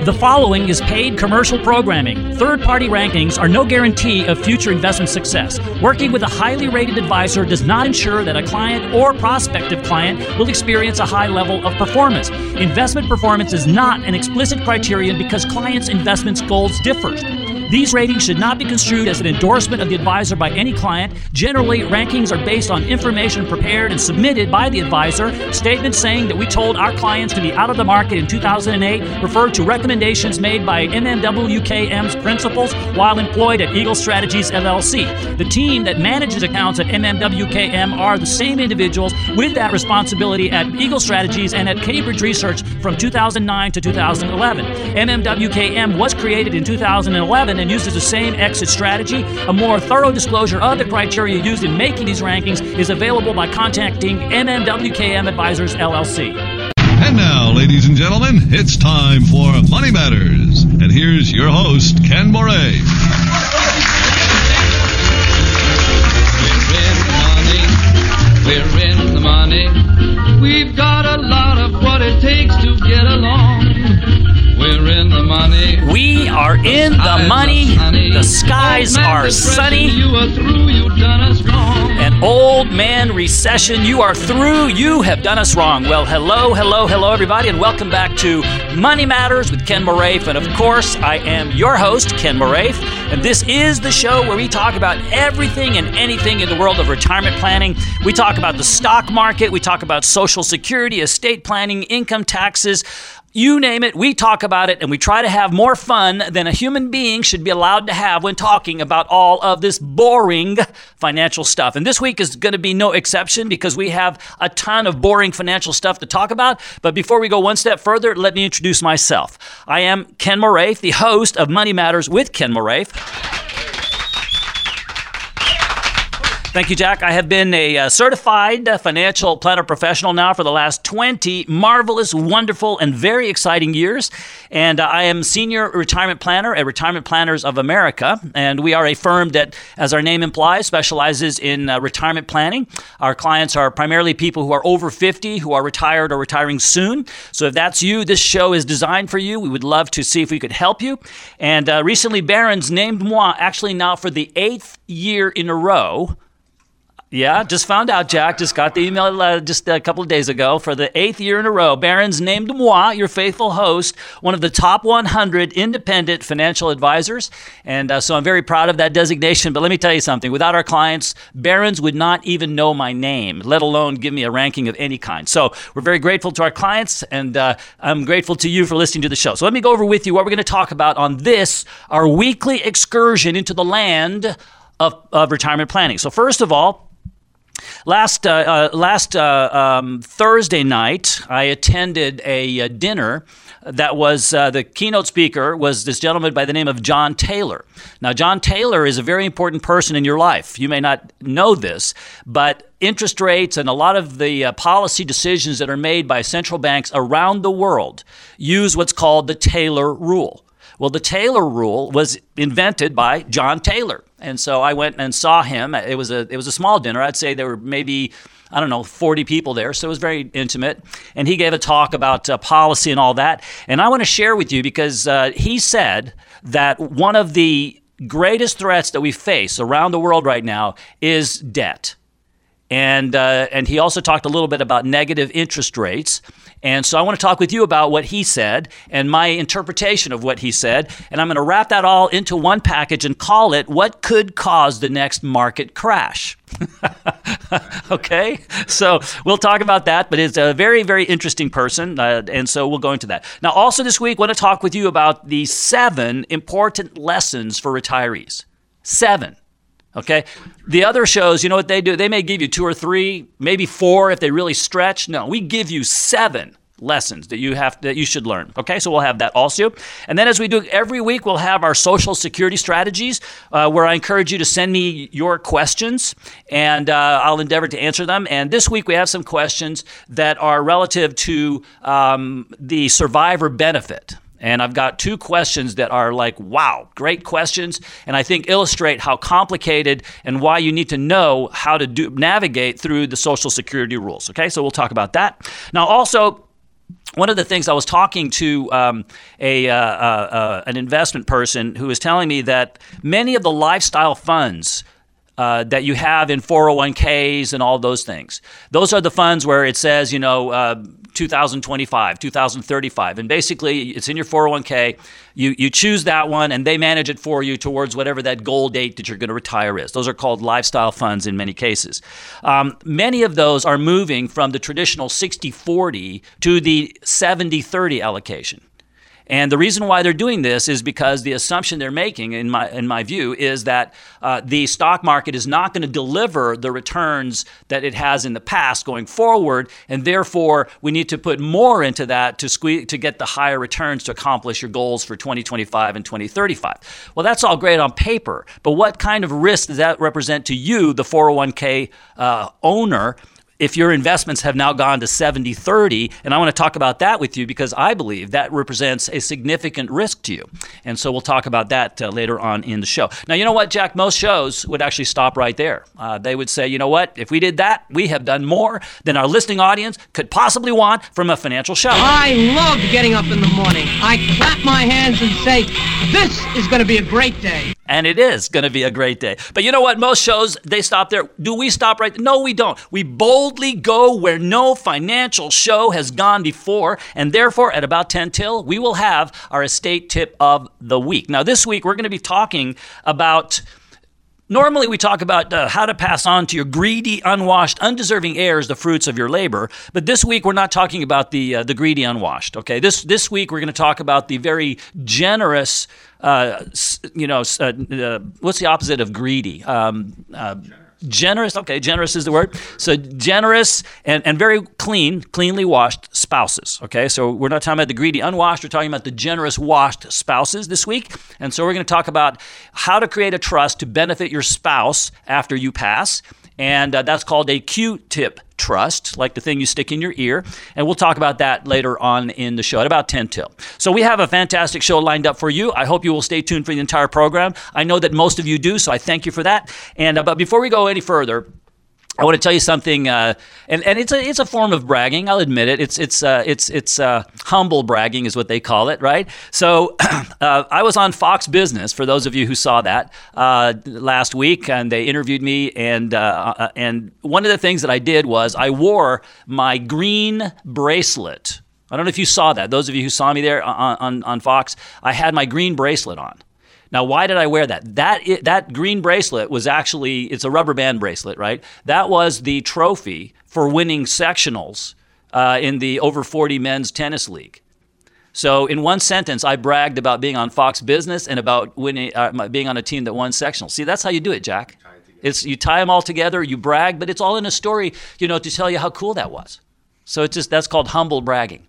The following is paid commercial programming. Third-party rankings are no guarantee of future investment success. Working with a highly rated advisor does not ensure that a client or prospective client will experience a high level of performance. Investment performance is not an explicit criterion because clients' investment goals differ. These ratings should not be construed as an endorsement of the advisor by any client. Generally, rankings are based on information prepared and submitted by the advisor. Statements saying that we told our clients to be out of the market in 2008 refer to recommendations made by MMWKM's principals while employed at Eagle Strategies LLC. The team that manages accounts at MMWKM are the same individuals with that responsibility at Eagle Strategies and at Cambridge Research from 2009 to 2011. MMWKM was created in 2011 and uses the same exit strategy. A more thorough disclosure of the criteria used in making these rankings is available by contacting MMWKM Advisors LLC. And now, ladies and gentlemen, it's time for Money Matters. And here's your host, Ken Moray. We're in the money. We've got a lot of what it takes to get along. We're in the money. We are in the money. The skies are sunny. You are through. You've done us wrong. An old man recession. You are through. You have done us wrong. Well, hello, everybody, and welcome back to Money Matters with Ken Moraif. And of course, I am your host, Ken Moraif. And this is the show where we talk about everything and anything in the world of retirement planning. We talk about the stock market. We talk about Social Security, estate planning, income taxes. You name it, we talk about it, and we try to have more fun than a human being should be allowed to have when talking about all of this boring financial stuff. And this week is going to be no exception because we have a ton of boring financial stuff to talk about. But before we go one step further, let me introduce myself. I am Ken Moraif, the host of Money Matters with Ken Moraif. Thank you, Jack. I have been a certified financial planner professional now for the last 20 marvelous, wonderful, and very exciting years. And I am senior retirement planner at Retirement Planners of America. And we are a firm that, as our name implies, specializes in retirement planning. Our clients are primarily people who are over 50, who are retired or retiring soon. So if that's you, this show is designed for you. We would love to see if we could help you. And recently, Barron's named moi, actually now for the 8th year in a row. Yeah, just found out, Jack. Just got the email just a couple of days ago. For the 8th year in a row, Barron's named moi, your faithful host, one of the top 100 independent financial advisors. And so I'm very proud of that designation. But let me tell you something. Without our clients, Barron's would not even know my name, let alone give me a ranking of any kind. So we're very grateful to our clients, and I'm grateful to you for listening to the show. So let me go over with you what we're going to talk about on this, our weekly excursion into the land of retirement planning. So first of all, Last Thursday night, I attended a dinner that was the keynote speaker was this gentleman by the name of John Taylor. Now, John Taylor is a very important person in your life. You may not know this, but interest rates and a lot of the policy decisions that are made by central banks around the world use what's called the Taylor Rule. Well, the Taylor Rule was invented by John Taylor. And so I went and saw him. It was a small dinner. I'd say there were maybe, 40 people there. So it was very intimate. And he gave a talk about policy and all that. And I want to share with you because he said that one of the greatest threats that we face around the world right now is debt. And he also talked a little bit about negative interest rates. And so I want to talk with you about what he said and my interpretation of what he said. And I'm going to wrap that all into one package and call it what could cause the next market crash. Okay? So we'll talk about that, but it's a very, very interesting person. And so we'll go into that. Now, also this week, I want to talk with you about the 7 important lessons for retirees. 7. Okay. The other shows, you know what they do? They may give you 2 or 3, maybe 4 if they really stretch. No, we give you 7 lessons that you should learn. Okay, so we'll have that also. And then as we do every week, we'll have our Social Security strategies where I encourage you to send me your questions and I'll endeavor to answer them. And this week we have some questions that are relative to the survivor benefit. And I've got 2 questions that are like, wow, great questions, and I think illustrate how complicated and why you need to know how to navigate through the Social Security rules. Okay, so we'll talk about that. Now also, one of the things I was talking to an investment person who was telling me that many of the lifestyle funds that you have in 401ks and all those things, those are the funds where it says, 2025, 2035, and basically it's in your 401k. You choose that one, and they manage it for you towards whatever that goal date that you're going to retire is. Those are called lifestyle funds in many cases. Many of those are moving from the traditional 60-40 to the 70-30 allocation. And the reason why they're doing this is because the assumption they're making, in my view, is that the stock market is not going to deliver the returns that it has in the past going forward, and therefore we need to put more into that to get the higher returns to accomplish your goals for 2025 and 2035. Well, that's all great on paper, but what kind of risk does that represent to you, the 401k owner, if your investments have now gone to 70-30, and I want to talk about that with you because I believe that represents a significant risk to you. And so we'll talk about that later on in the show. Now, you know what, Jack? Most shows would actually stop right there. They would say, you know what? If we did that, we have done more than our listening audience could possibly want from a financial show. I love getting up in the morning. I clap my hands and say, this is going to be a great day. And it is going to be a great day. But you know what? Most shows, they stop there. Do we stop right there? No, we don't. We boldly go where no financial show has gone before. And therefore, at about 10 till, we will have our estate tip of the week. Now, this week, we're going to be talking about... Normally, we talk about how to pass on to your greedy, unwashed, undeserving heirs the fruits of your labor. But this week, we're not talking about the greedy, unwashed. Okay, this week we're going to talk about the very generous. What's the opposite of greedy? Generous. Okay, generous is the word. So generous and very cleanly washed spouses. Okay, so we're not talking about the greedy unwashed. We're talking about the generous washed spouses this week. And so we're going to talk about how to create a trust to benefit your spouse after you pass. And that's called a Q-tip trust, like the thing you stick in your ear. And we'll talk about that later on in the show at about 10 till. So we have a fantastic show lined up for you. I hope you will stay tuned for the entire program. I know that most of you do, so I thank you for that. And but before we go any further, I want to tell you something, and it's a form of bragging. I'll admit it. It's humble bragging is what they call it, right? So I was on Fox Business, for those of you who saw that last week, and they interviewed me. And one of the things that I did was I wore my green bracelet. I don't know if you saw that. Those of you who saw me there on Fox, I had my green bracelet on. Now, why did I wear that? That green bracelet was actually, it's a rubber band bracelet, right? That was the trophy for winning sectionals in the over 40 men's tennis league. So in one sentence, I bragged about being on Fox Business and about winning, being on a team that won sectionals. See, that's how you do it, Jack. You tie them all together, you brag, but it's all in a story, to tell you how cool that was. So that's called humble bragging.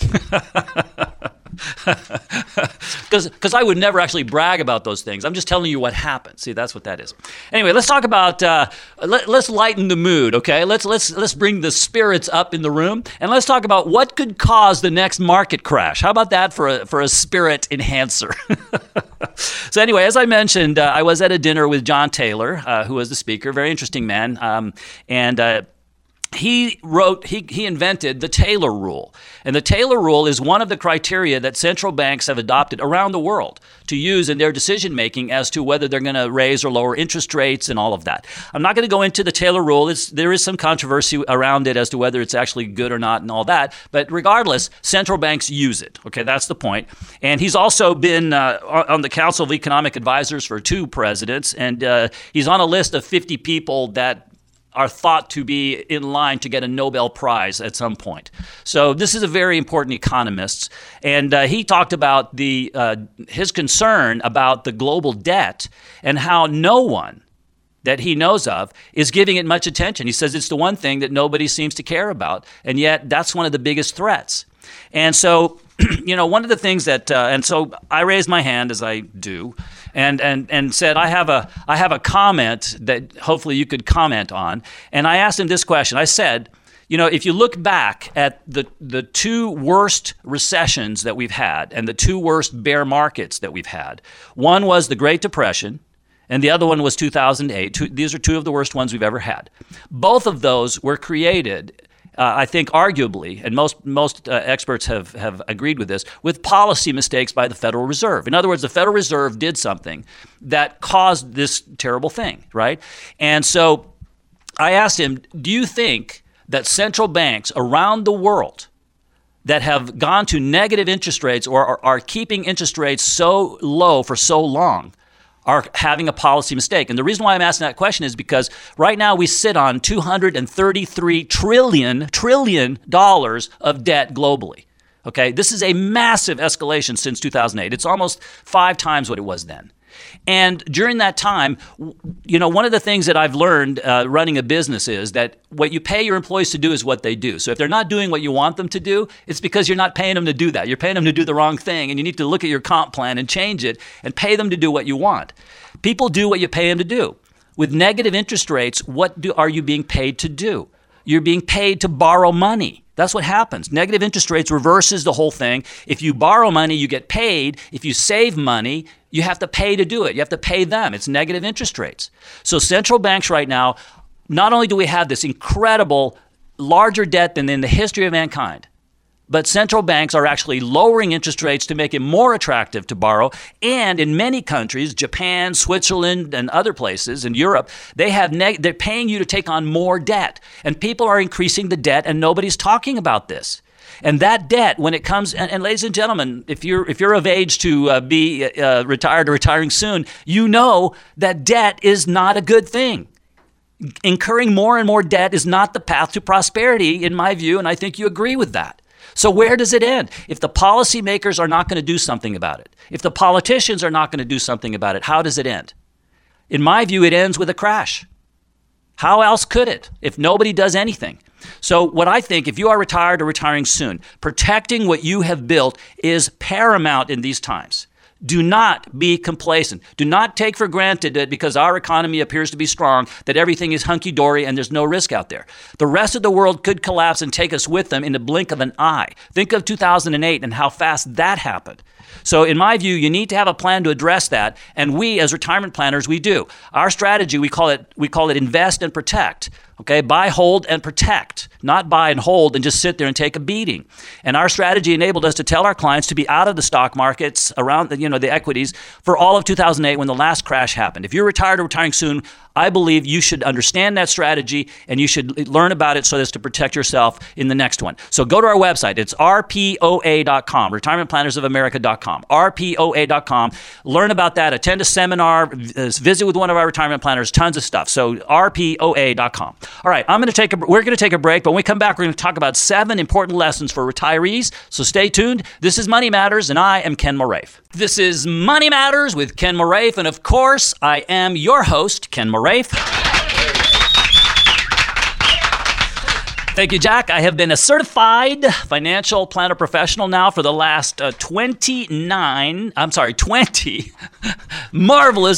Because I would never actually brag about those things. I'm just telling you what happened. See, that's what that is. Anyway, let's talk about. Let's lighten the mood. Okay, let's bring the spirits up in the room, and let's talk about what could cause the next market crash. How about that for a spirit enhancer? So anyway, as I mentioned, I was at a dinner with John Taylor, who was the speaker. Very interesting man, and. He invented the Taylor Rule. And the Taylor Rule is one of the criteria that central banks have adopted around the world to use in their decision making as to whether they're going to raise or lower interest rates and all of that. I'm not going to go into the Taylor Rule. There is some controversy around it as to whether it's actually good or not and all that. But regardless, central banks use it. Okay, that's the point. And he's also been on the Council of Economic Advisors for 2 presidents. And he's on a list of 50 people that are thought to be in line to get a Nobel Prize at some point. So this is a very important economist. And he talked about his concern about the global debt and how no one that he knows of is giving it much attention. He says it's the one thing that nobody seems to care about, and yet that's one of the biggest threats. And so, one of the things that, and so I raised my hand as I do, and said, I have a comment that hopefully you could comment on. And I asked him this question. I said, if you look back at the 2 worst recessions that we've had and the 2 worst bear markets that we've had, one was the Great Depression, and the other one was 2008. These are 2 of the worst ones we've ever had. Both of those were created I think arguably, and most experts have agreed with this, with policy mistakes by the Federal Reserve. In other words, the Federal Reserve did something that caused this terrible thing, right? And so I asked him, do you think that central banks around the world that have gone to negative interest rates or are keeping interest rates so low for so long are having a policy mistake? And the reason why I'm asking that question is because right now we sit on $233 trillion of debt globally. Okay, this is a massive escalation since 2008. It's almost 5 times what it was then. And during that time, one of the things that I've learned running a business is that what you pay your employees to do is what they do. So if they're not doing what you want them to do, it's because you're not paying them to do that. You're paying them to do the wrong thing, and you need to look at your comp plan and change it and pay them to do what you want. People do what you pay them to do. With negative interest rates, are you being paid to do? You're being paid to borrow money. That's what happens. Negative interest rates reverses the whole thing. If you borrow money, you get paid. If you save money, you have to pay to do it. You have to pay them. It's negative interest rates. So central banks right now, not only do we have this incredible larger debt than in the history of mankind, but central banks are actually lowering interest rates to make it more attractive to borrow. And in many countries, Japan, Switzerland, and other places in Europe, they're paying you to take on more debt. And people are increasing the debt, and nobody's talking about this. And that debt, when it comes, and ladies and gentlemen, if you're of age to be retired or retiring soon, you know that debt is not a good thing. Incurring more and more debt is not the path to prosperity, in my view, and I think you agree with that. So where does it end? If the policymakers are not going to do something about it, if the politicians are not going to do something about it, how does it end? In my view, it ends with a crash. How else could it if nobody does anything? So what I think, if you are retired or retiring soon, protecting what you have built is paramount in these times. Do not be complacent. Do not take for granted that because our economy appears to be strong, that everything is hunky-dory and there's no risk out there. The rest of the world could collapse and take us with them in the blink of an eye. Think of 2008 and how fast that happened. So in my view, you need to have a plan to address that, and we as retirement planners, we do. Our strategy, we call it invest and protect. Okay, buy, hold, and protect, not buy and hold and just sit there and take a beating. And our strategy enabled us to tell our clients to be out of the stock markets, around the equities, for all of 2008 when the last crash happened. If you're retired or retiring soon, I believe you should understand that strategy and you should learn about it so as to protect yourself in the next one. So go to our website. It's rpoa.com, retirementplannersofamerica.com, rpoa.com. Learn about that. Attend a seminar. Visit with one of our retirement planners. Tons of stuff. So rpoa.com. All right, we're going to take a break, but when we come back, we're going to talk about 7 important lessons for retirees. So stay tuned. This is Money Matters, and I am Ken Moraif. This is Money Matters with Ken Moraif, and of course, I am your host, Ken Moraif. Thank you, Jack. I have been a certified financial planner professional now for the last 20 marvelous,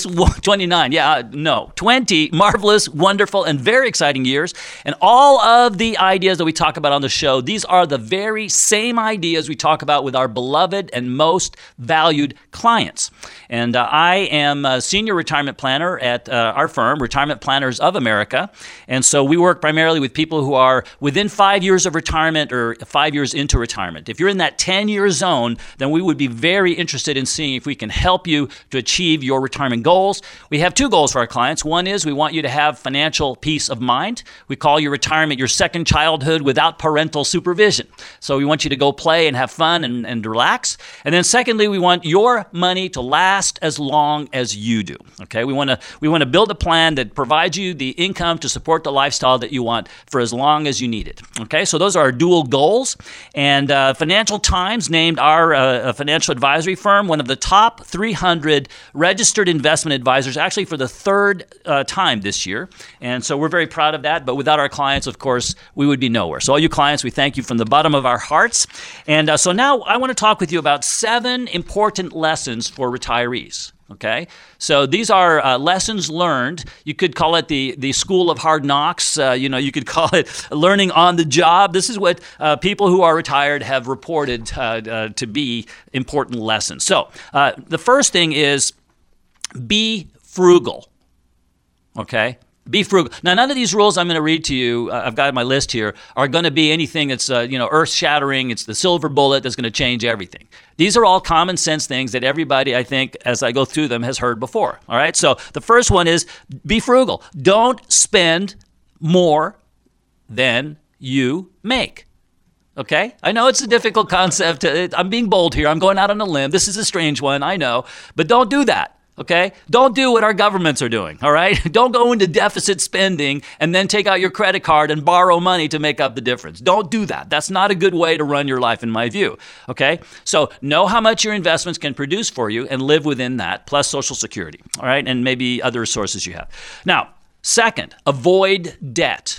20 marvelous, wonderful, and very exciting years. And all of the ideas that we talk about on the show, these are the very same ideas we talk about with our beloved and most valued clients. And I am a senior retirement planner at our firm, Retirement Planners of America. And so we work primarily with people who are within 5 years of retirement or 5 years into retirement. If you're in that 10-year zone, then we would be very interested in seeing if we can help you to achieve your retirement goals. We have 2 goals for our clients. One is we want you to have financial peace of mind. We call your retirement your second childhood without parental supervision. So we want you to go play and have fun and relax. And then secondly, we want your money to last as long as you do. Okay, we want to build a plan that provides you the income to support the lifestyle that you want for as long as you need it. Okay, so those are our dual goals. And Financial Times named our financial advisory firm one of the top 300 registered investment advisors, actually for the 3rd time this year. And so we're very proud of that. But without our clients, of course, we would be nowhere. So all you clients, we thank you from the bottom of our hearts. And so now I want to talk with you about 7 important lessons for retirees. Okay, so these are lessons learned. You could call it the school of hard knocks. You could call it learning on the job. This is what people who are retired have reported to be important lessons. So the first thing is be frugal. Okay, Be frugal. Now, none of these rules I'm going to read to you, I've got my list here, are going to be anything that's earth-shattering. It's the silver bullet that's going to change everything. These are all common sense things that everybody, I think, as I go through them, has heard before. All right. So the first one is be frugal. Don't spend more than you make. Okay? I know it's a difficult concept. I'm being bold here. I'm going out on a limb. This is a strange one, I know. But don't do that. Okay? Don't do what our governments are doing, all right? Don't go into deficit spending and then take out your credit card and borrow money to make up the difference. Don't do that. That's not a good way to run your life, in my view, okay? So know how much your investments can produce for you and live within that, plus Social Security, all right? And maybe other sources you have. Now, second, avoid debt,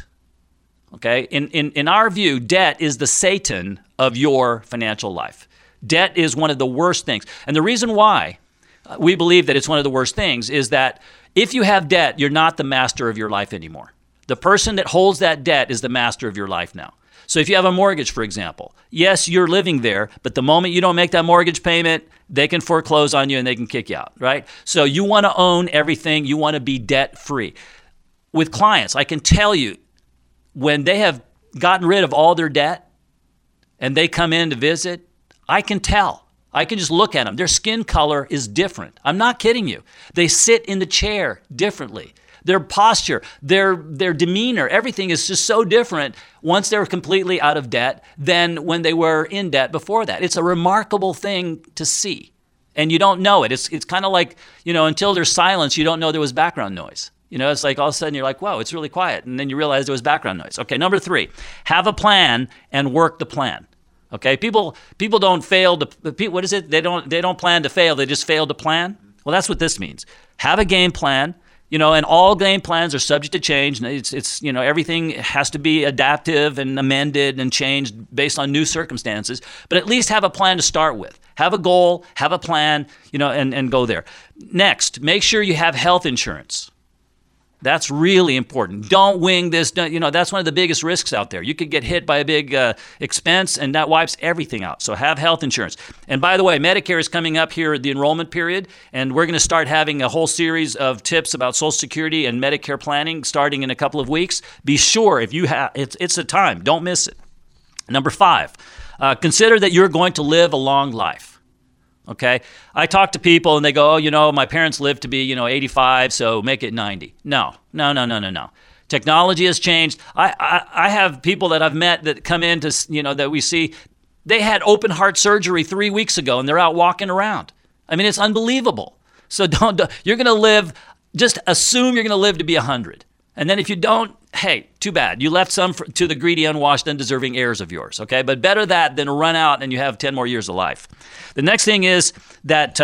okay? In our view, debt is the Satan of your financial life. Debt is one of the worst things. And the reason why we believe that it's one of the worst things is that if you have debt, you're not the master of your life anymore. The person that holds that debt is the master of your life now. So if you have a mortgage, for example, yes, you're living there, but the moment you don't make that mortgage payment, they can foreclose on you and they can kick you out, right? So you want to own everything. You want to be debt-free. With clients, I can tell you, when they have gotten rid of all their debt and they come in to visit, I can tell. I can just look at them. Their skin color is different. I'm not kidding you. They sit in the chair differently. Their posture, their demeanor, everything is just so different once they're completely out of debt than when they were in debt before that. It's a remarkable thing to see. And you don't know it. It's kind of like, until there's silence, you don't know there was background noise. It's like all of a sudden you're like, whoa, it's really quiet. And then you realize there was background noise. Okay, number 3, have a plan and work the plan. Okay, people don't fail to. What is it? They don't plan to fail. They just fail to plan. Well, that's what this means. Have a game plan. And all game plans are subject to change. It's everything has to be adaptive and amended and changed based on new circumstances. But at least have a plan to start with. Have a goal. Have a plan. And go there. Next, make sure you have health insurance. That's really important. Don't wing this. That's one of the biggest risks out there. You could get hit by a big expense, and that wipes everything out. So have health insurance. And by the way, Medicare is coming up here at the enrollment period, and we're going to start having a whole series of tips about Social Security and Medicare planning starting in a couple of weeks. Be sure if you have, it's a time. Don't miss it. Number 5, consider that you're going to live a long life. Okay, I talk to people and they go, my parents lived to be, 85, so make it 90. No. Technology has changed. I have people that I've met that come in to, that we see, they had open heart surgery 3 weeks ago and they're out walking around. I mean, it's unbelievable. So you're going to live, just assume you're going to live to be 100. And then if you don't, hey, too bad. You left some to the greedy, unwashed, undeserving heirs of yours, okay? But better that than run out and you have 10 more years of life. The next thing is that,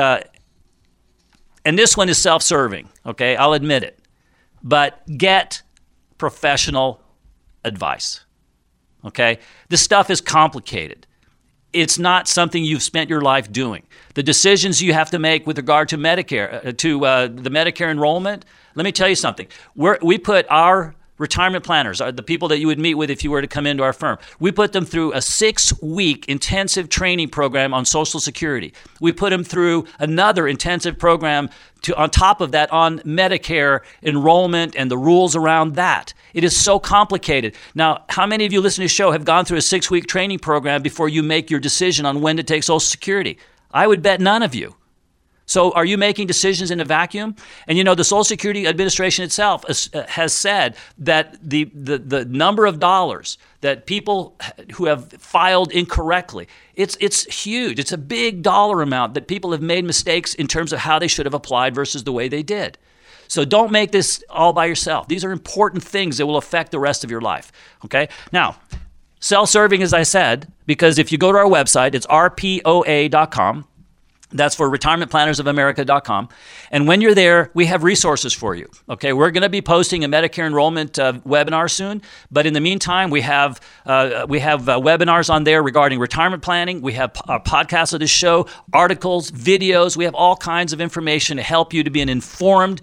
and this one is self-serving, okay? I'll admit it. But get professional advice, okay? This stuff is complicated. It's not something you've spent your life doing. The decisions you have to make with regard to Medicare, the Medicare enrollment, let me tell you something. We put our retirement planners, the people that you would meet with if you were to come into our firm, we put them through a 6-week intensive training program on Social Security. We put them through another intensive program on top of that on Medicare enrollment and the rules around that. It is so complicated. Now, how many of you listening to the show have gone through a 6-week training program before you make your decision on when to take Social Security? I would bet none of you. So are you making decisions in a vacuum? And the Social Security Administration itself has said that the number of dollars that people who have filed incorrectly, it's huge. It's a big dollar amount that people have made mistakes in terms of how they should have applied versus the way they did. So don't make this all by yourself. These are important things that will affect the rest of your life. Okay? Now, self-serving, as I said, because if you go to our website, it's rpoa.com. That's for retirementplannersofamerica.com. And when you're there, we have resources for you. Okay, we're going to be posting a Medicare enrollment webinar soon. But in the meantime, we have webinars on there regarding retirement planning. We have podcasts of this show, articles, videos. We have all kinds of information to help you to be an informed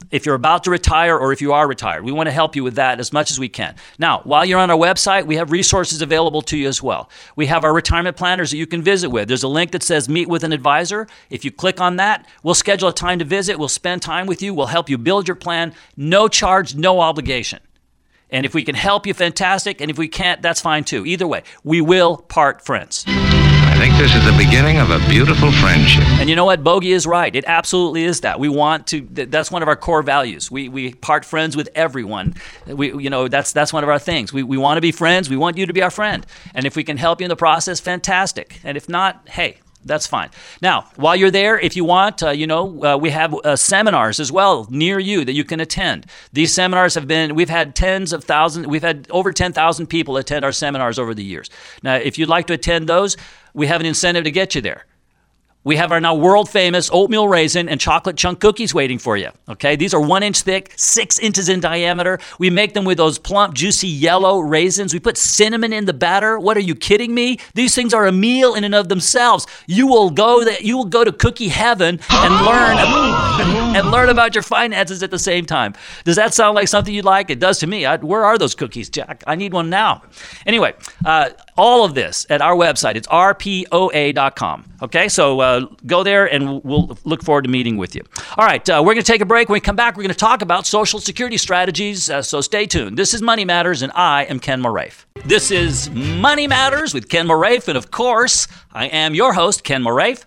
if you're about to retire or if you are retired. We want to help you with that as much as we can. Now, while you're on our website, we have resources available to you as well. We have our retirement planners that you can visit with. There's a link that says Meet with an Advisor. If you click on that, we'll schedule a time to visit. We'll spend time with you. We'll help you build your plan. No charge, no obligation. And if we can help you, fantastic. And if we can't, that's fine too. Either way, we will part friends. I think this is the beginning of a beautiful friendship. And you know what? Bogey is right. It absolutely is that. We want to, that's one of our core values. We part friends with everyone. That's one of our things. We want to be friends. We want you to be our friend. And if we can help you in the process, fantastic. And if not, hey, that's fine. Now, while you're there, if you want, we have seminars as well near you that you can attend. These seminars we've had over 10,000 people attend our seminars over the years. Now, if you'd like to attend those, we have an incentive to get you there. We have our now world-famous oatmeal raisin and chocolate chunk cookies waiting for you, okay? These are 1 inch thick, 6 inches in diameter. We make them with those plump, juicy yellow raisins. We put cinnamon in the batter. What are you kidding me? These things are a meal in and of themselves. You will go to cookie heaven and learn about your finances at the same time. Does that sound like something you'd like? It does to me. Where are those cookies, Jack? I need one now. Anyway, all of this at our website. It's rpoa.com, okay? So go there, and we'll look forward to meeting with you. All right, we're going to take a break. When we come back, we're going to talk about Social Security strategies, so stay tuned. This is Money Matters, and I am Ken Moraif. This is Money Matters with Ken Moraif, and of course, I am your host, Ken Moraif.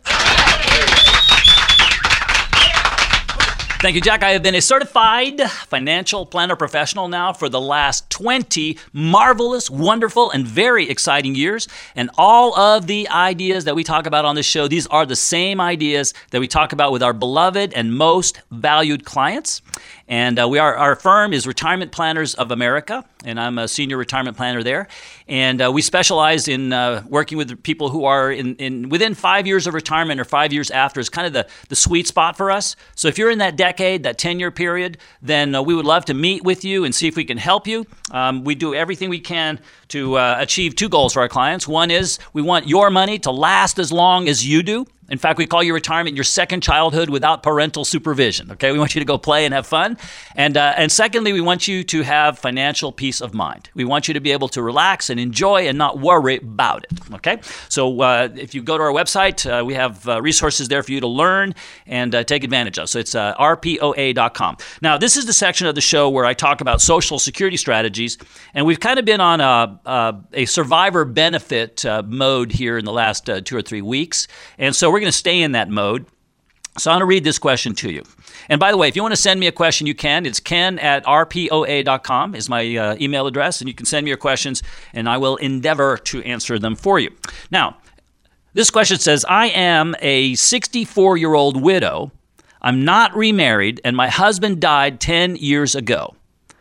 Thank you, Jack. I have been a certified financial planner professional now for the last 20 marvelous, wonderful, and very exciting years. And all of the ideas that we talk about on this show, these are the same ideas that we talk about with our beloved and most valued clients. And our firm is Retirement Planners of America, and I'm a senior retirement planner there. And we specialize in working with people who are within 5 years of retirement or 5 years after is kind of the sweet spot for us. So if you're in that decade, that 10-year period, then we would love to meet with you and see if we can help you. We do everything we can to achieve 2 goals for our clients. One is we want your money to last as long as you do. In fact, we call your retirement your second childhood without parental supervision. Okay, we want you to go play and have fun. And secondly, we want you to have financial peace of mind. We want you to be able to relax and enjoy and not worry about it. Okay, so if you go to our website, we have resources there for you to learn and take advantage of. So it's rpoa.com. Now, this is the section of the show where I talk about Social Security strategies, and we've kind of been on a survivor benefit mode here in the last 2 or 3 weeks, and so we're going to stay in that mode. So I'm going to read this question to you. And by the way, if you want to send me a question, you can. It's ken@rpoa.com is my email address, and you can send me your questions, and I will endeavor to answer them for you. Now, this question says, I am a 64-year-old widow. I'm not remarried, and my husband died 10 years ago.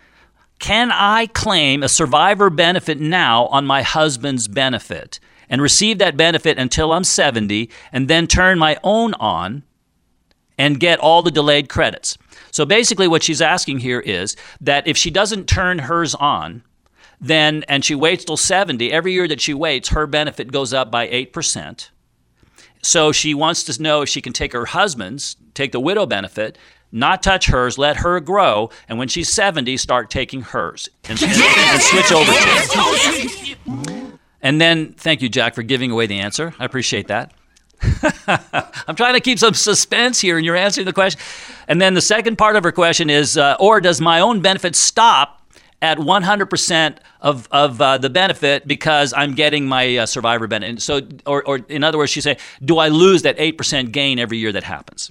Can I claim a survivor benefit now on my husband's benefit and receive that benefit until I'm 70 and then turn my own on and get all the delayed credits? So basically what she's asking here is that if she doesn't turn hers on, then and she waits till 70, every year that she waits, her benefit goes up by 8%. So she wants to know if she can take her husband's, take the widow benefit, not touch hers, let her grow, and when she's 70, start taking hers and switch over to it. And then, thank you, Jack, for giving away the answer. I appreciate that. I'm trying to keep some suspense here, and you're answering the question. And then the second part of her question is, or does my own benefit stop at 100% of the benefit because I'm getting my survivor benefit? So, or in other words, she's saying, do I lose that 8% gain every year that happens?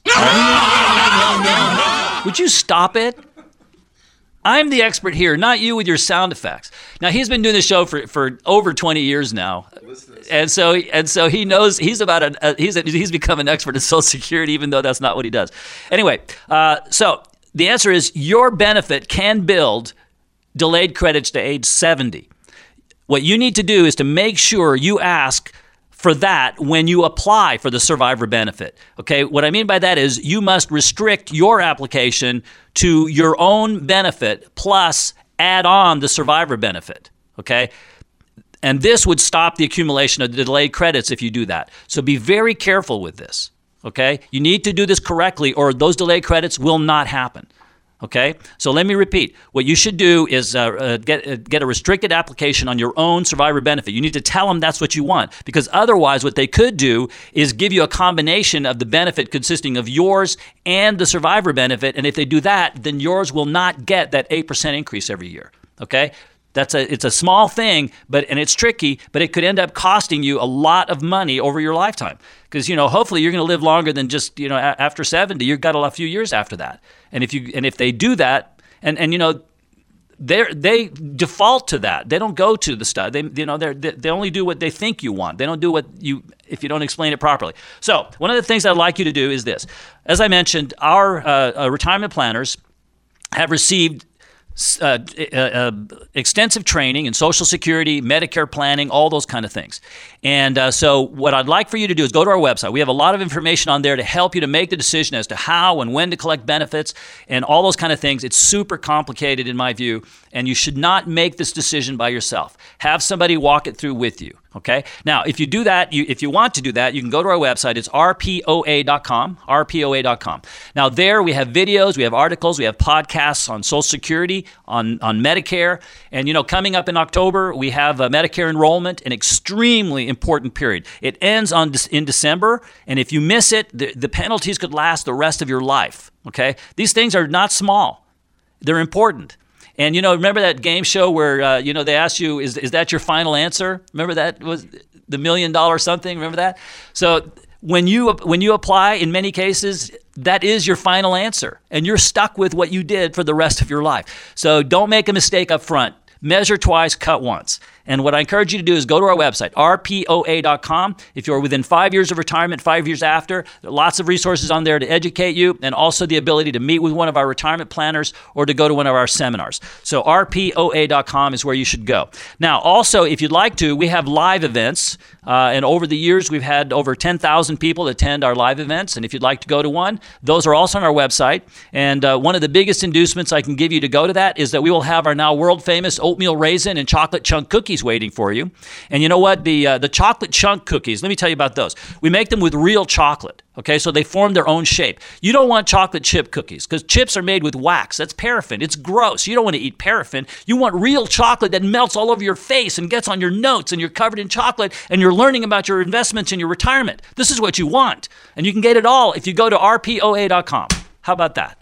Would you stop it? I'm the expert here, not you with your sound effects. Now, he's been doing this show for over 20 years now, and so he knows he's become an expert in Social Security, even though that's not what he does. Anyway, so the answer is your benefit can build delayed credits to age 70. What you need to do is to make sure you ask for that when you apply for the survivor benefit. Okay, what I mean by that is you must restrict your application to your own benefit plus add on the survivor benefit. Okay, and this would stop the accumulation of the delayed credits if you do that. So be very careful with this. Okay, you need to do this correctly or those delayed credits will not happen. Okay, so let me repeat. What you should do is get a restricted application on your own survivor benefit. You need to tell them that's what you want, because otherwise what they could do is give you a combination of the benefit consisting of yours and the survivor benefit, and if they do that, then yours will not get that 8% increase every year. Okay? It's a small thing, and it's tricky, but it could end up costing you a lot of money over your lifetime. Because hopefully you're going to live longer than just after 70. You've got a few years after that, and if they do that, and they default to that. They don't go to the stuff. They only do what they think you want. They don't do if you don't explain it properly. So one of the things I'd like you to do is this. As I mentioned, our retirement planners have received extensive training in Social Security, Medicare planning, all those kind of things. And so what I'd like for you to do is go to our website. We have a lot of information on there to help you to make the decision as to how and when to collect benefits and all those kind of things. It's super complicated in my view, and you should not make this decision by yourself. Have somebody walk it through with you. Okay. Now, if you do that, if you want to do that, you can go to our website. It's rpoa.com, rpoa.com. Now, there we have videos, we have articles, we have podcasts on Social Security, on Medicare. And, coming up in October, we have Medicare enrollment, an extremely important period. It ends in December, and if you miss it, the penalties could last the rest of your life. Okay. These things are not small. They're important. And, remember that game show where, they asked you, is that your final answer? Remember that was the $1 million something? Remember that? So when you apply, in many cases, that is your final answer. And you're stuck with what you did for the rest of your life. So don't make a mistake up front. Measure twice, cut once. And what I encourage you to do is go to our website, rpoa.com. If you're within 5 years of retirement, 5 years after, there are lots of resources on there to educate you, and also the ability to meet with one of our retirement planners or to go to one of our seminars. So rpoa.com is where you should go. Now, also, if you'd like to, we have live events. And over the years, we've had over 10,000 people attend our live events. And if you'd like to go to one, those are also on our website. And one of the biggest inducements I can give you to go to that is that we will have our now world-famous oatmeal raisin and chocolate chunk cookies waiting for you. And you know what? The chocolate chunk cookies, let me tell you about those. We make them with real chocolate. Okay, so they form their own shape. You don't want chocolate chip cookies because chips are made with wax. That's paraffin. It's gross. You don't want to eat paraffin. You want real chocolate that melts all over your face and gets on your notes, and you're covered in chocolate, and you're learning about your investments in your retirement. This is what you want. And you can get it all if you go to rpoa.com. How about that?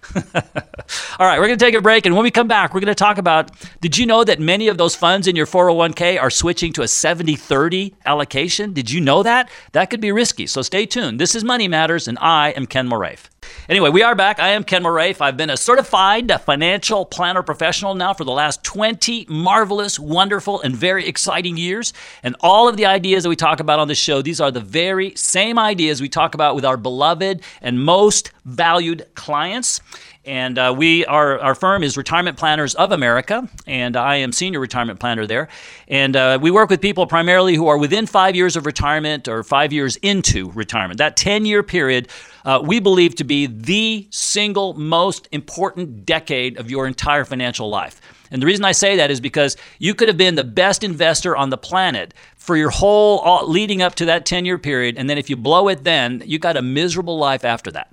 All right, we're going to take a break, and when we come back, we're going to talk about, did you know that many of those funds in your 401k are switching to a 70-30 allocation? Did you know that? That could be risky, so stay tuned. This is Money Matters, and I am Ken Moraif. Anyway, we are back. I am Ken Moraif. I've been a certified financial planner professional now for the last 20 marvelous, wonderful, and very exciting years. And all of the ideas that we talk about on this show, these are the very same ideas we talk about with our beloved and most valued clients. And our firm is Retirement Planners of America, and I am senior retirement planner there. And we work with people primarily who are within 5 years of retirement or 5 years into retirement. That 10-year period we believe to be the single most important decade of your entire financial life. And the reason I say that is because you could have been the best investor on the planet for your whole leading up to that 10-year period, and then if you blow it then, you got a miserable life after that.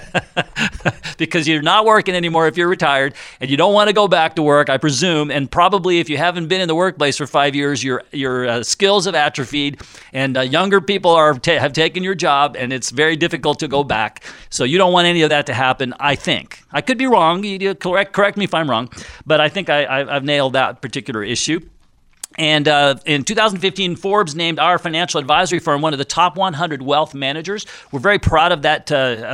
Because you're not working anymore if you're retired, and you don't want to go back to work, I presume, and probably if you haven't been in the workplace for 5 years, your skills have atrophied, and younger people have taken your job, and it's very difficult to go back. So you don't want any of that to happen, I think. I could be wrong. You correct me if I'm wrong, but I think I've nailed that particular issue. And in 2015, Forbes named our financial advisory firm one of the top 100 wealth managers. We're very proud of that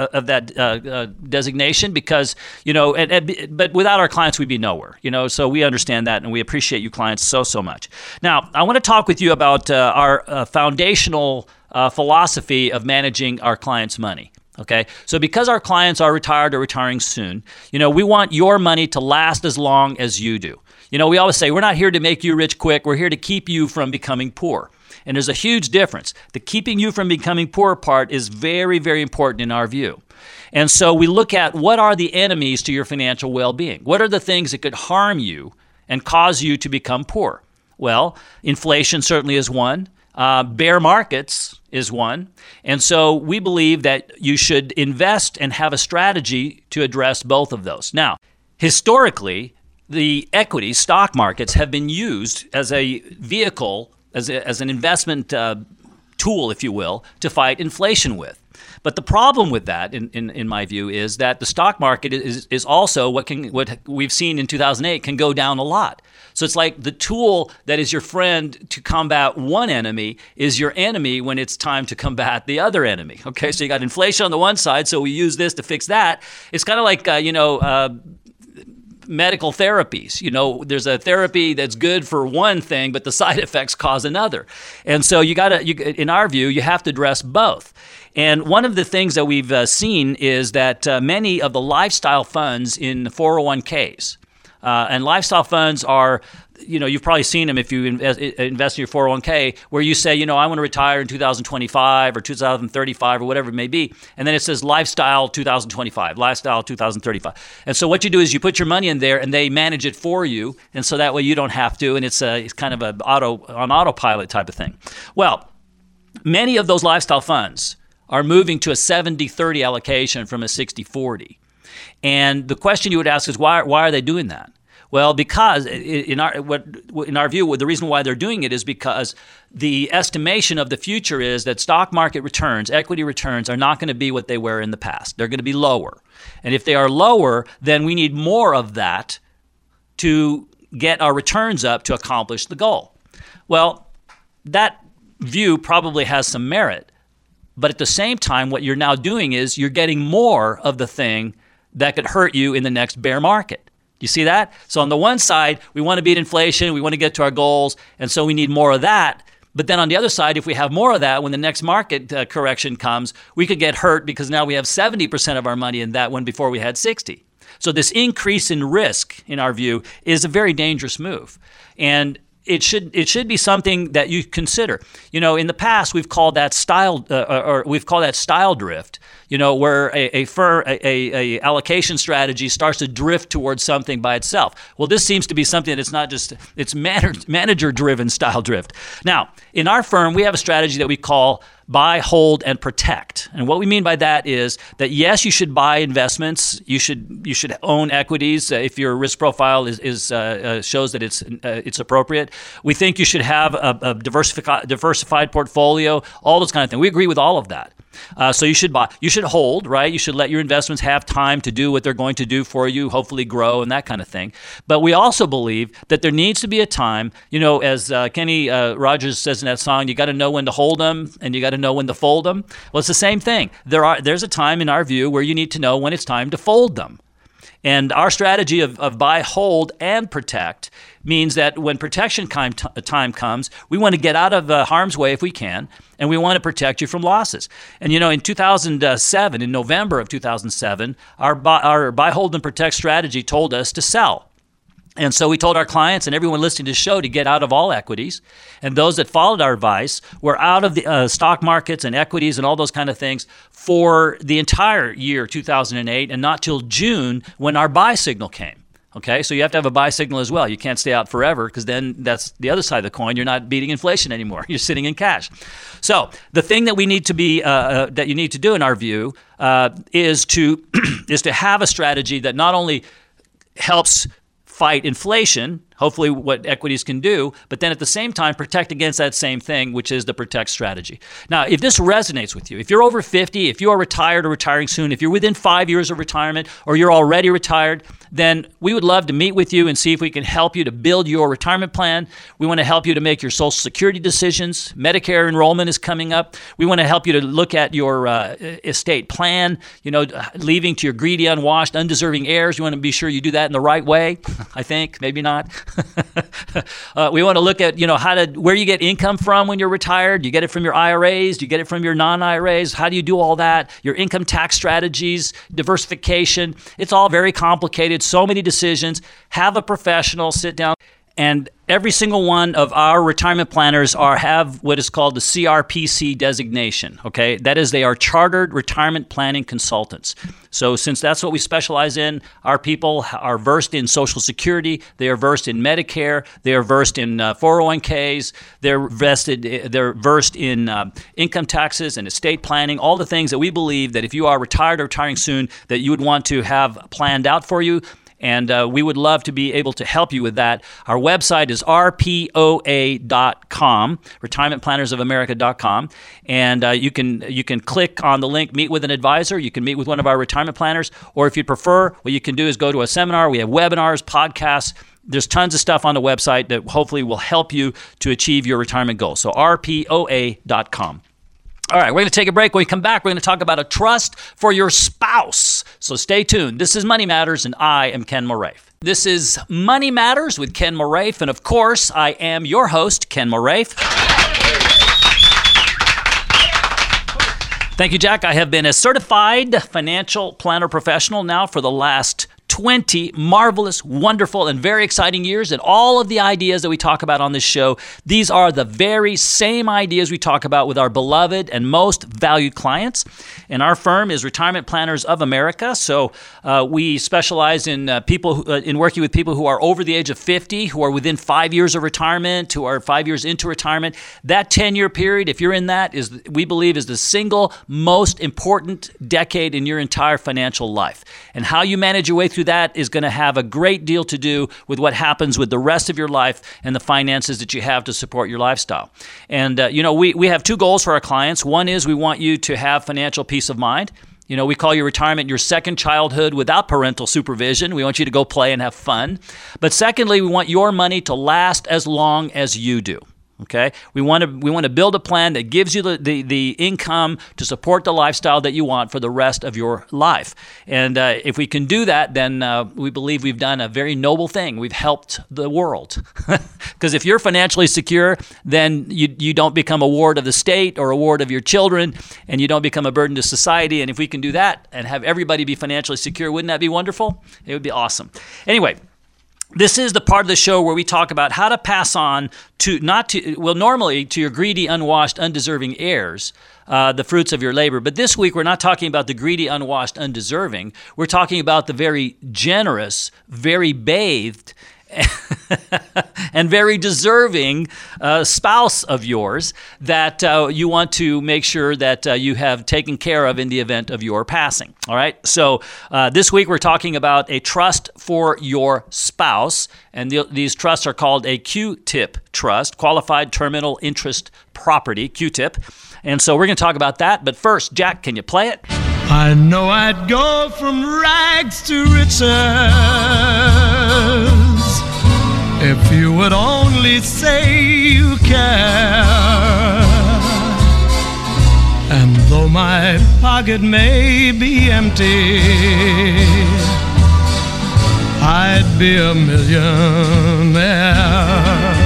designation because, but without our clients, we'd be nowhere. So we understand that, and we appreciate you clients so much. Now, I want to talk with you about our foundational philosophy of managing our clients' money. Okay, so because our clients are retired or retiring soon, we want your money to last as long as you do. We always say, we're not here to make you rich quick. We're here to keep you from becoming poor. And there's a huge difference. The keeping you from becoming poor part is very, very important in our view. And so we look at what are the enemies to your financial well-being? What are the things that could harm you and cause you to become poor? Well, inflation certainly is one. Bear markets is one. And so we believe that you should invest and have a strategy to address both of those. Now, historically, the equity stock markets have been used as a vehicle, as an investment tool, if you will, to fight inflation with. But the problem with that, in my view, is that the stock market is also what we've seen in 2008 can go down a lot. So it's like the tool that is your friend to combat one enemy is your enemy when it's time to combat the other enemy. Okay, so you got inflation on the one side, so we use this to fix that. It's kind of like medical therapies. There's a therapy that's good for one thing, but the side effects cause another. And so in our view, you have to address both. And one of the things that we've seen is that many of the lifestyle funds in 401ks, and lifestyle funds are, you've probably seen them if you invest in your 401k, where you say, I want to retire in 2025 or 2035 or whatever it may be. And then it says lifestyle 2025, lifestyle 2035. And so what you do is you put your money in there and they manage it for you. And so that way you don't have to. And it's kind of an autopilot type of thing. Well, many of those lifestyle funds are moving to a 70-30 allocation from a 60-40. And the question you would ask is, why are they doing that? Well, because in our view, the reason why they're doing it is because the estimation of the future is that stock market returns, equity returns, are not going to be what they were in the past. They're going to be lower. And if they are lower, then we need more of that to get our returns up to accomplish the goal. Well, that view probably has some merit. But at the same time, what you're now doing is you're getting more of the thing that could hurt you in the next bear market. You see that? So on the one side, we want to beat inflation, we want to get to our goals, and so we need more of that. But then on the other side, if we have more of that, when the next market correction comes, we could get hurt because now we have 70% of our money in that one before we had 60. So this increase in risk, in our view, is a very dangerous move. And it should be something that you consider. In the past, we've called that style drift. Where a allocation strategy starts to drift towards something by itself. Well, this seems to be something that it's manager-driven style drift. Now, in our firm, we have a strategy that we call buy, hold, and protect. And what we mean by that is that, yes, you should buy investments. You should own equities if your risk profile shows that it's appropriate. We think you should have a diversified portfolio, all those kind of things. We agree with all of that. So you should buy. You should hold, right? You should let your investments have time to do what they're going to do for you, hopefully grow and that kind of thing. But we also believe that there needs to be a time, as Kenny Rogers says in that song, you got to know when to hold them and you got to know when to fold them. Well, it's the same thing. There's a time in our view where you need to know when it's time to fold them. And our strategy of buy, hold, and protect means that when protection time comes, we want to get out of harm's way if we can, and we want to protect you from losses. And in 2007, in November of 2007, our buy, hold, and protect strategy told us to sell. And so we told our clients and everyone listening to the show to get out of all equities. And those that followed our advice were out of the stock markets and equities and all those kind of things for the entire year 2008 and not till June when our buy signal came. Okay, so you have to have a buy signal as well. You can't stay out forever because then that's the other side of the coin. You're not beating inflation anymore. You're sitting in cash. So the thing that we need to be that you need to do in our view is to have a strategy that not only helps fight inflation, hopefully what equities can do, but then at the same time protect against that same thing, which is the protect strategy. Now, if this resonates with you, if you're over 50, if you are retired or retiring soon, if you're within 5 years of retirement or you're already retired, then we would love to meet with you and see if we can help you to build your retirement plan. We want to help you to make your Social Security decisions. Medicare enrollment is coming up. We want to help you to look at your estate plan, leaving to your greedy, unwashed, undeserving heirs. You want to be sure you do that in the right way, I think, maybe not. We want to look at, where you get income from when you're retired. Do you get it from your IRAs? Do you get it from your non-IRAs? How do you do all that? Your income tax strategies, diversification. It's all very complicated. So many decisions. Have a professional sit down. And every single one of our retirement planners have what is called the CRPC designation, okay? That is, they are Chartered Retirement Planning Consultants. So since that's what we specialize in, our people are versed in Social Security, they are versed in Medicare, they are versed in 401ks, they're versed in income taxes and estate planning, all the things that we believe that if you are retired or retiring soon, that you would want to have planned out for you. And we would love to be able to help you with that. Our website is rpoa.com, retirementplannersofamerica.com. And you can click on the link, Meet with an Advisor. You can meet with one of our retirement planners. Or if you prefer, what you can do is go to a seminar. We have webinars, podcasts. There's tons of stuff on the website that hopefully will help you to achieve your retirement goals. So rpoa.com. All right, we're going to take a break. When we come back, we're going to talk about a trust for your spouse. So stay tuned. This is Money Matters, and I am Ken Moraif. This is Money Matters with Ken Moraif, and of course, I am your host, Ken Moraif. Thank you, Jack. I have been a certified financial planner professional now for the last 20 marvelous, wonderful, and very exciting years. And all of the ideas that we talk about on this show, these are the very same ideas we talk about with our beloved and most valued clients. And our firm is Retirement Planners of America. So we specialize in in working with people who are over the age of 50, who are within 5 years of retirement, who are 5 years into retirement. That 10-year period, if you're in that, we believe is the single most important decade in your entire financial life. And how you manage your way through that is going to have a great deal to do with what happens with the rest of your life and the finances that you have to support your lifestyle. And, we have two goals for our clients. One is we want you to have financial peace of mind. We call your retirement your second childhood without parental supervision. We want you to go play and have fun. But secondly, we want your money to last as long as you do. Okay, we want to build a plan that gives you the income to support the lifestyle that you want for the rest of your life. And if we can do that, then we believe we've done a very noble thing. We've helped the world. Because if you're financially secure, then you don't become a ward of the state or a ward of your children, and you don't become a burden to society. And if we can do that and have everybody be financially secure, wouldn't that be wonderful? It would be awesome. Anyway. This is the part of the show where we talk about how to pass on normally to your greedy, unwashed, undeserving heirs, the fruits of your labor. But this week, we're not talking about the greedy, unwashed, undeserving. We're talking about the very generous, very bathed, and very deserving spouse of yours that you want to make sure that you have taken care of in the event of your passing. All right. So this week we're talking about a trust for your spouse, and these trusts are called a Q-tip trust, Qualified Terminal Interest Property, Q-tip. And so we're going to talk about that. But first, Jack, can you play it? I know I'd go from rags to riches if you would only say you care. And though my pocket may be empty, I'd be a millionaire.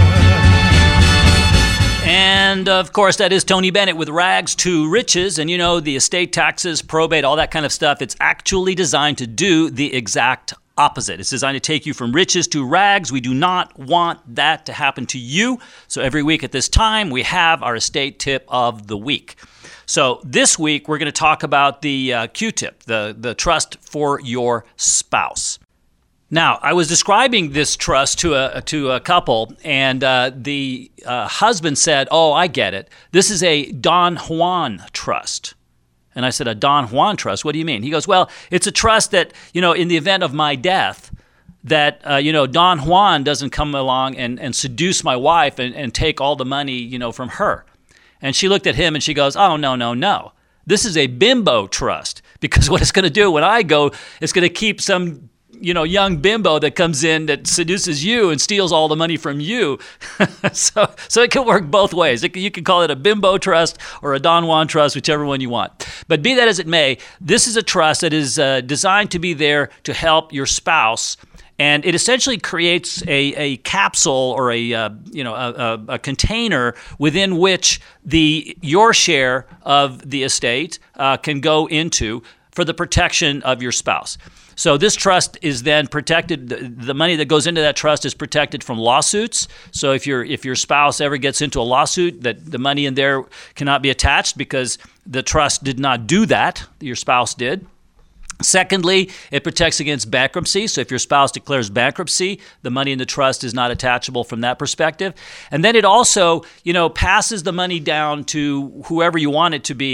And, of course, that is Tony Bennett with Rags to Riches. And, the estate taxes, probate, all that kind of stuff, it's actually designed to do the exact opposite. It's designed to take you from riches to rags. We do not want that to happen to you. So every week at this time, we have our estate tip of the week. So this week, we're going to talk about the Q-tip, the trust for your spouse. Now, I was describing this trust to a couple, and the husband said, "Oh, I get it. This is a Don Juan trust." And I said, "A Don Juan trust? What do you mean?" He goes, "Well, it's a trust that, in the event of my death, that, Don Juan doesn't come along and seduce my wife and take all the money, from her." And she looked at him and she goes, "Oh, no. This is a bimbo trust, because what it's going to do when I go, it's going to keep some young bimbo that comes in that seduces you and steals all the money from you." So it can work both ways. You can call it a bimbo trust or a Don Juan trust, whichever one you want. But be that as it may, this is a trust that is designed to be there to help your spouse. And it essentially creates a capsule or a container within which your share of the estate can go into for the protection of your spouse. So this trust is then protected. The money that goes into that trust is protected from lawsuits. So if your spouse ever gets into a lawsuit, that the money in there cannot be attached because the trust did not do that. Your spouse did. Secondly, it protects against bankruptcy. So if your spouse declares bankruptcy, the money in the trust is not attachable from that perspective. And then it also, passes the money down to whoever you want it to be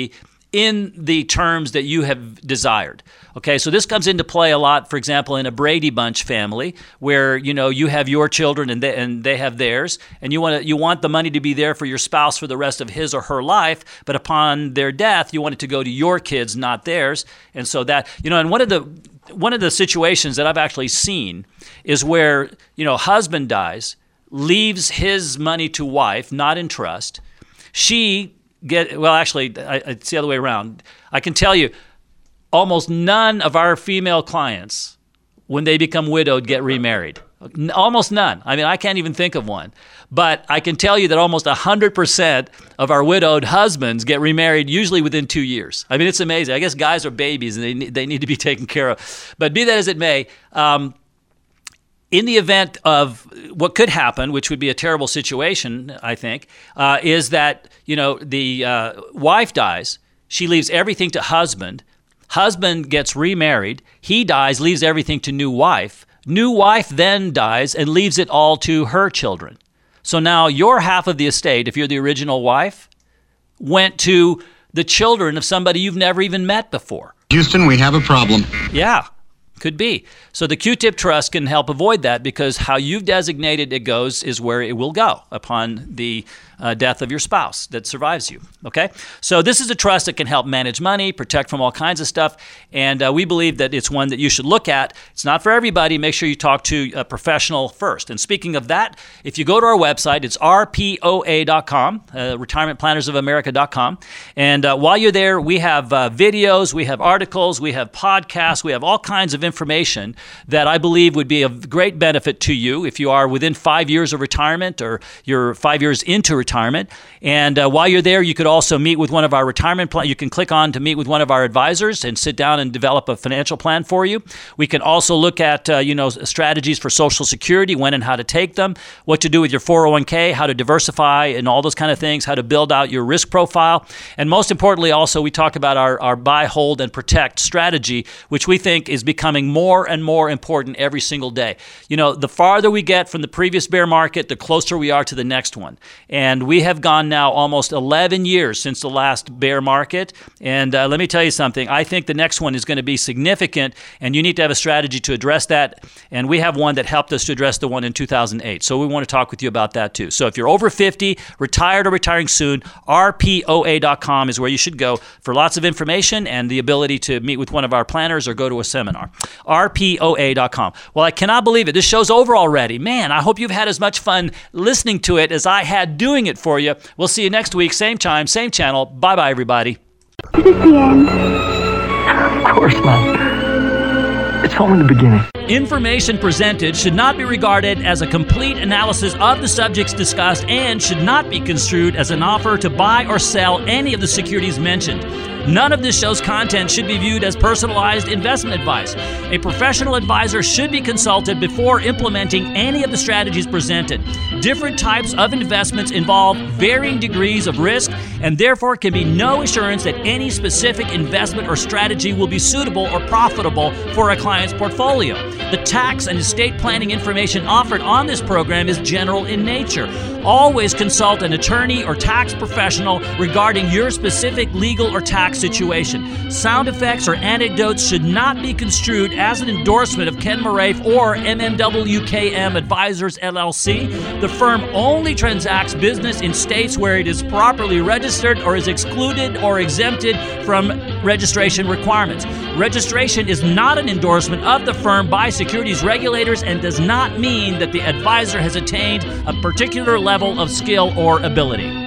in the terms that you have desired. Okay, so this comes into play a lot, for example, in a Brady Bunch family where, you have your children and they have theirs, and you want the money to be there for your spouse for the rest of his or her life, but upon their death, you want it to go to your kids, not theirs. And so that, and one of the situations that I've actually seen is where, husband dies, leaves his money to wife, not in trust. It's the other way around. I can tell you, almost none of our female clients, when they become widowed, get remarried. Almost none. I mean, I can't even think of one. But I can tell you that almost 100% of our widowed husbands get remarried, usually within 2 years. I mean, it's amazing. I guess guys are babies and they need to be taken care of. But be that as it may, in the event of what could happen, which would be a terrible situation, I think, is that, the wife dies. She leaves everything to husband. Husband gets remarried. He dies, leaves everything to new wife. New wife then dies and leaves it all to her children. So now your half of the estate, if you're the original wife, went to the children of somebody you've never even met before. Houston, we have a problem. Yeah. Could be. So the Q-Tip Trust can help avoid that because how you've designated it goes is where it will go upon the death of your spouse that survives you. Okay? So this is a trust that can help manage money, protect from all kinds of stuff, and we believe that it's one that you should look at. It's not for everybody. Make sure you talk to a professional first. And speaking of that, if you go to our website, it's rpoa.com, retirementplannersofamerica.com, and while you're there, we have videos, we have articles, we have podcasts, we have all kinds of information that I believe would be of great benefit to you if you are within 5 years of retirement or you're 5 years into retirement. And while you're there, you could also meet with one of our retirement plans. You can click on to meet with one of our advisors and sit down and develop a financial plan for you. We can also look at strategies for Social Security, when and how to take them, what to do with your 401k, how to diversify and all those kind of things, how to build out your risk profile. And most importantly, also, we talk about our buy, hold, and protect strategy, which we think is becoming more and more important every single day. The farther we get from the previous bear market, the closer we are to the next one. And we have gone now almost 11 years since the last bear market. And let me tell you something. I think the next one is going to be significant, and you need to have a strategy to address that. And we have one that helped us to address the one in 2008. So we want to talk with you about that too. So if you're over 50, retired or retiring soon, rpoa.com is where you should go for lots of information and the ability to meet with one of our planners or go to a seminar. rpoa.com. Well, I cannot believe it. This show's over already. Man, I hope you've had as much fun listening to it as I had doing it for you. We'll see you next week, same time, same channel. Bye-bye, everybody. Is this the end? Of course not. It's only the beginning. Information presented should not be regarded as a complete analysis of the subjects discussed and should not be construed as an offer to buy or sell any of the securities mentioned. None of this show's content should be viewed as personalized investment advice. A professional advisor should be consulted before implementing any of the strategies presented. Different types of investments involve varying degrees of risk, and therefore can be no assurance that any specific investment or strategy will be suitable or profitable for a client's portfolio. The tax and estate planning information offered on this program is general in nature. Always consult an attorney or tax professional regarding your specific legal or tax situation. Sound effects or anecdotes should not be construed as an endorsement of Ken Moraif or MMWKM Advisors LLC. The firm only transacts business in states where it is properly registered or is excluded or exempted from registration requirements. Registration is not an endorsement of the firm by securities regulators and does not mean that the advisor has attained a particular level of skill or ability.